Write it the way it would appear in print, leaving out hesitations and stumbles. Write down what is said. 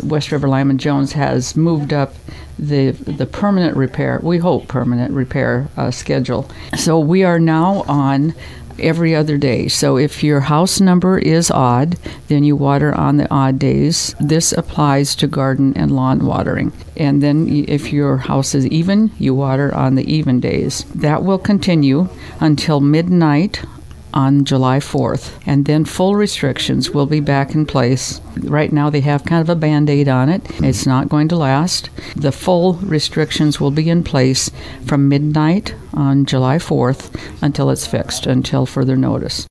West River Lyman Jones has moved up the permanent repair, we hope permanent repair schedule. So we are now on every other day. So if your house number is odd, then you water on the odd days. This applies to garden and lawn watering. And then if your house is even, you water on the even days. That will continue until midnight on July 4th, and then full restrictions will be back in place. Right now they have kind of a Band-Aid on it. It's not going to last. The full restrictions will be in place from midnight on July 4th until it's fixed, until further notice.